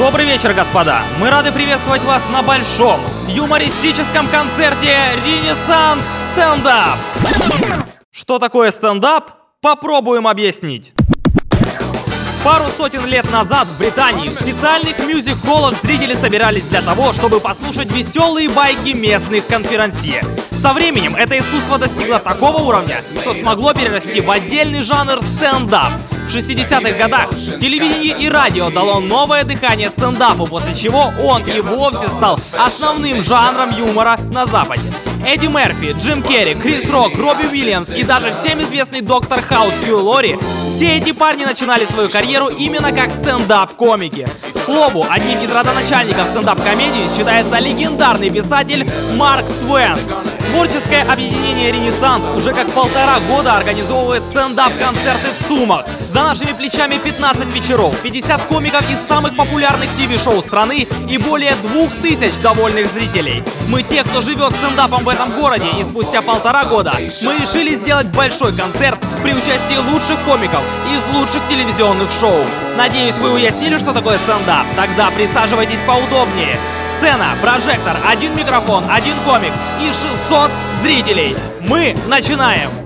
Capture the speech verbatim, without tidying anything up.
Добрый вечер, господа! Мы рады приветствовать вас на большом юмористическом концерте «Ренессанс Стендап». Что такое стендап? Попробуем объяснить. Пару сотен лет назад в Британии в специальных мюзик-холлах зрители собирались для того, чтобы послушать веселые байки местных конферансье. Со временем это искусство достигло такого уровня, что смогло перерасти в отдельный жанр стендап. В шестидесятых годах телевидение и радио дало новое дыхание стендапу, после чего он и вовсе стал основным жанром юмора на Западе. Эдди Мерфи, Джим Керри, Крис Рок, Робби Уильямс и даже всем известный доктор Хаус Хью Лори — все эти парни начинали свою карьеру именно как стендап-комики. К слову, одним из родоначальников стендап-комедии считается легендарный писатель Марк Твен. Творческое объединение «Ренессанс» уже как полтора года организовывает стендап-концерты в Сумах. За нашими плечами пятнадцать вечеров, пятьдесят комиков из самых популярных ТВ-шоу страны и более двух тысяч довольных зрителей. Мы те, кто живет стендапом в этом городе, и спустя полтора года мы решили сделать большой концерт при участии лучших комиков из лучших телевизионных шоу. Надеюсь, вы уяснили, что такое стендап? Тогда присаживайтесь поудобнее. Сцена, прожектор, один микрофон, один комик и шестьсот зрителей. Мы начинаем!